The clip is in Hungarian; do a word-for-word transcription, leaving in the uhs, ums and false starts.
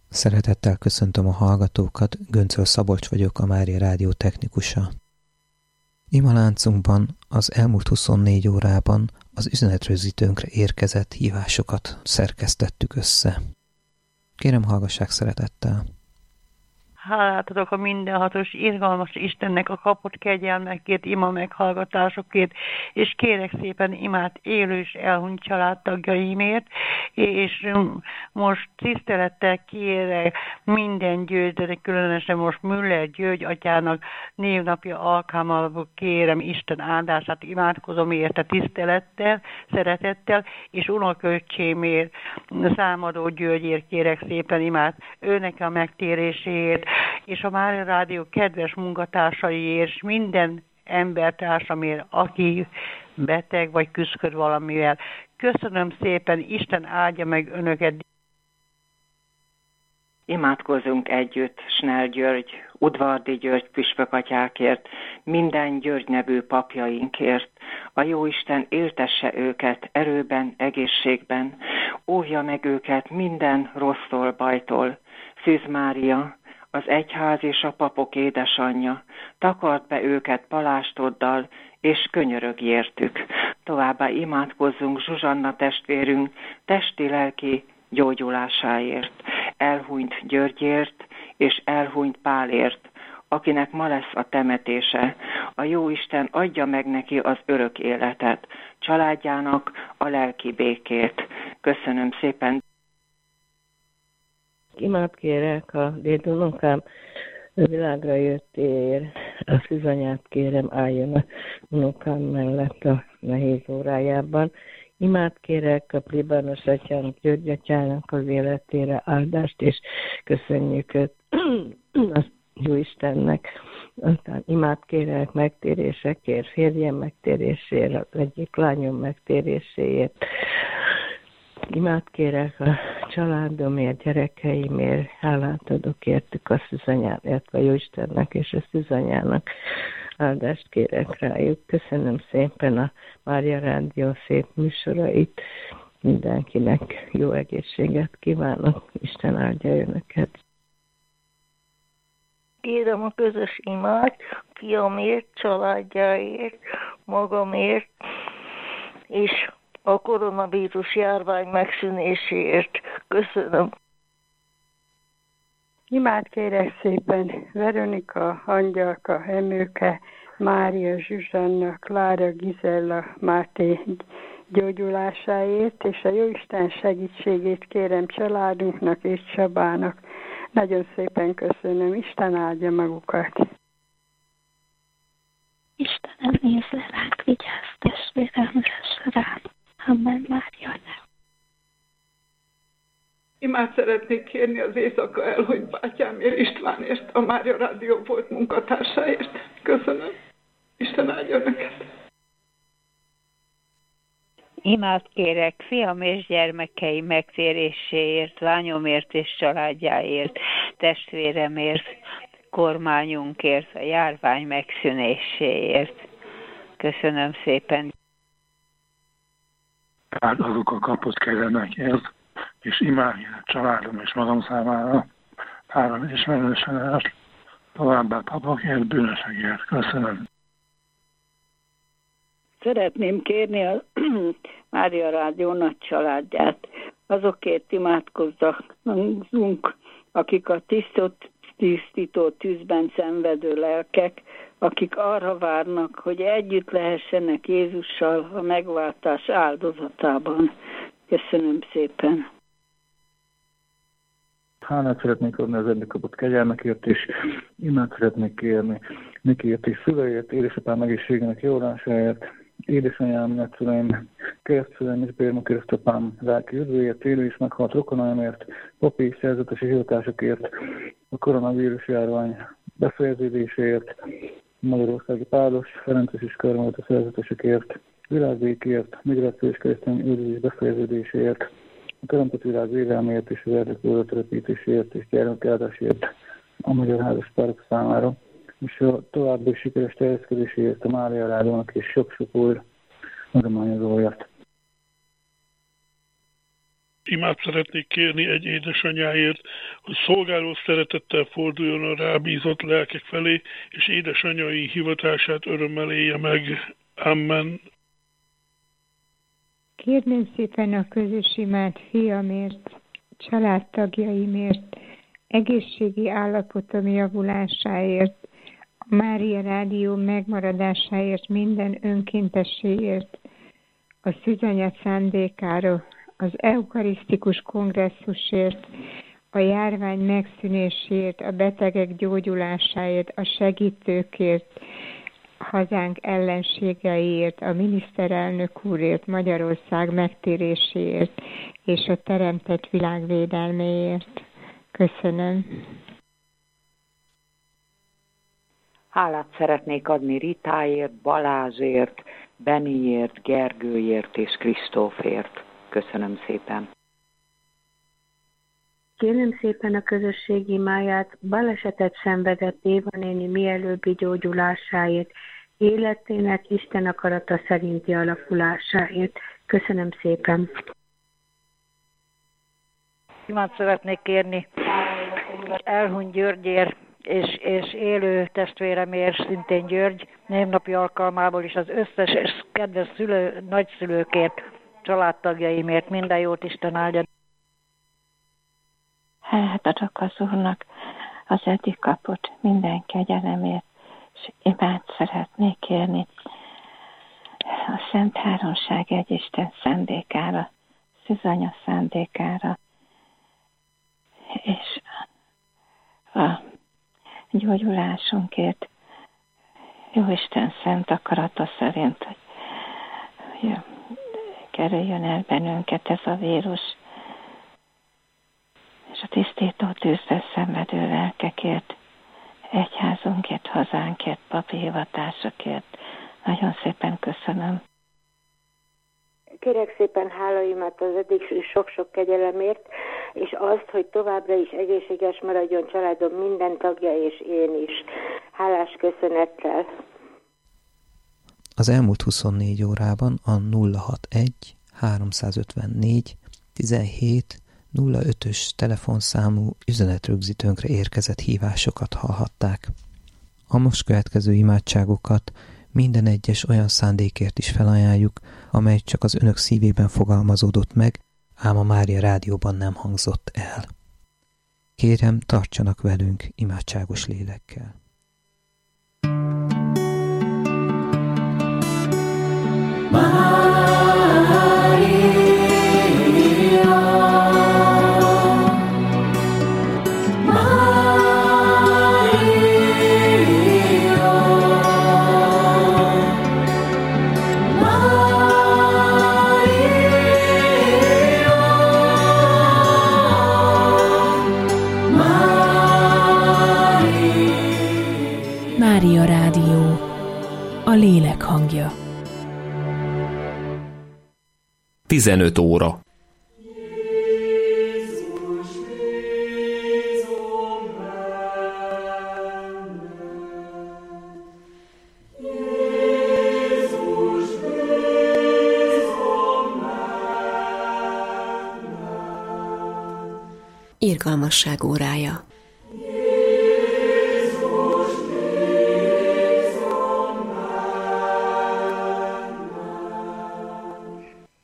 Szeretettel köszöntöm a hallgatókat, Göncöl Szabolcs vagyok, a Mária Rádió technikusa. Ima láncunkban az elmúlt huszonnégy órában az üzenetrögzítőnkre érkezett hívásokat szerkesztettük össze. Kérem, hallgassák szeretettel! Hálát adok a mindenhatós, irgalmas Istennek a kapott kegyelmekért, ima meghallgatásokért, és kérek szépen imát élő és elhunyt családtagjaimért, és most tisztelettel kérek minden György, de különösen most Müller György atyának névnapja alkalmából kérem Isten áldását, imádkozom érte tisztelettel, szeretettel, és unoköcsémért, Számadó Györgyért kérek szépen imát, őnek a megtéréséért, és a Mária Rádió kedves munkatársaiért, és minden embertársamért, aki beteg vagy küszköd valamivel. Köszönöm szépen, Isten áldja meg önöket. Imádkozzunk együtt Snell György, Udvardi György püspökatyákért, minden György nevű papjainkért. A Jóisten éltesse őket erőben, egészségben, óvja meg őket minden rossztól, bajtól. Szűz Mária, az egyház és a papok édesanyja, takard be őket palástoddal, és könyörög értük. Továbbá imádkozzunk Zsuzsanna testvérünk testi-lelki gyógyulásáért, elhunyt Györgyért és elhunyt Pálért, akinek ma lesz a temetése. A Jóisten adja meg neki az örök életet, családjának a lelki békét. Köszönöm szépen! Imát kérek a dédunokám világra jöttéért, a szűzanyát kérem álljon a unokám mellett a nehéz órájában. Imát kérek a plébános atyának, György atyának az életére áldást, és köszönjük őt a Jóistennek. Aztán imát kérek megtérésekért, férjem megtérésért, az egyik lányom megtéréséért. Imát kérek a családomért, gyerekeimért, hálát adok értük a szűzanyát, illetve a Jóistennek és a szűzanyának. Áldást kérek rájuk. Köszönöm szépen a Mária Rádió szép műsorait. Mindenkinek jó egészséget kívánok. Isten áldja önöket. Kérem a közös imát, fiamért, családjáért, magamért, és a koronavírus járvány megszűnéséért. Köszönöm. Imát kérek szépen Veronika, Angyalka, Emőke, Mária, Zsuzsanna, Klára, Gizella, Máté gyógyulásáért, és a Jóisten segítségét kérem családunknak és Csabának. Nagyon szépen köszönöm. Isten áldja magukat. Istenem, nézze ránk, vigyázz, testvérem, lesz rám. Amen, Mária, nem. Imát szeretnék kérni az éjszaka elhunyt bátyámért, Istvánért, a Mária Rádió volt munkatársáért. Köszönöm. Isten áldja önöket. Imát kérek fiam és gyermekei megtéréséért, lányomért és családjáért, testvéremért, kormányunkért, a járvány megszűnéséért. Köszönöm szépen. Áldozok a kapott kegyelmekért, és imádják családom és magam számára, párom ismerősemet, továbbá papokért, bűnösekért. Köszönöm. Szeretném kérni a Mária Rádió nagy családját. Azokért imádkozzunk, akik a tisztot, tisztító tűzben szenvedő lelkek, akik arra várnak, hogy együtt lehessenek Jézussal a megváltás áldozatában. Köszönöm szépen. Hálát szeretnék adni az eddig kapott kegyelmekért, és imát szeretnék kérni Nikiért és szüleért, édesapám egészségének javulásáért, édesanyám, nagyszüleim, keresztszüleim és bérmokérsztapám lelki üdvőért, élő és meghalt rokonaimért, papi és szerzetesi hivatásokért, a koronavírus járvány befejeződéséért, Magyarországi Pálos, Ferences és Körmölt a szerzetesekért, világbékért, migrációs keresztény üldözés befejeződéséért, a teremtett világ védelméért és az erdők telepítésért és gyermekeldásért a magyar házaspárok számára, és a további sikeres terjeszkedéséért a Mária Rádiónak és sok-sok új adományozóért. imát szeretnék kérni egy édesanyáért, hogy szolgáló szeretettel forduljon a rábízott lelkek felé, és édesanyai hivatását örömmel élje meg. Amen. Kérném szépen a közös imát fiamért, családtagjaimért, egészségi állapotom javulásáért, a Mária Rádió megmaradásáért, minden önkéntességért, a Szűzanya szándékára, az eukarisztikus kongresszusért, a járvány megszűnéséért, a betegek gyógyulásáért, a segítőkért, hazánk ellenségeiért, a miniszterelnök úrért, Magyarország megtéréséért és a teremtett világ védelméért. Köszönöm. Hálát szeretnék adni Ritáért, Balázsért, Beniért, Gergőért és Kristófért. Köszönöm szépen. Kérem szépen a közösség imáját, balesetet szenvedett Éva néni mielőbbi gyógyulásáért, életének Isten akarata szerinti alakulásáért. Köszönöm szépen. Imát szeretnék kérni Elhuny Györgyért és, és élő testvéremért, szintén György névnapi alkalmából is az összes kedves szülő, nagyszülőkért, családtagjaimért minden jót Isten áldja. Hát adok az Úrnak az eddig kapott minden kegyelemért, és imát szeretnék kérni a Szent Háromság egy Isten szándékára, Szűzanya szándékára, és a gyógyulásunkért, Jóisten szent akarata szerint, hogy, hogy kerüljön el bennünket ez a vírus, és a tisztító tűzbe szenvedő lelkekért, egyházunkért, hazánkért, papi hivatásokért. Nagyon szépen köszönöm. Kérek szépen hálaimat az eddig sok-sok kegyelemért, és azt, hogy továbbra is egészséges maradjon családom minden tagja, és én is. Hálás köszönettel. Az elmúlt huszonnégy órában a nulla hatvanegy háromszázötvennégy tizenhét nulla ötös telefonszámú üzenetrögzítőnkre érkezett hívásokat hallhatták. A most következő imádságokat minden egyes olyan szándékért is felajánljuk, amely csak az önök szívében fogalmazódott meg, ám a Mária Rádióban nem hangzott el. Kérem, tartsanak velünk imádságos lélekkel. Mária Rádió, a lélek hangja. tizenöt óra. Irgalmasság órája.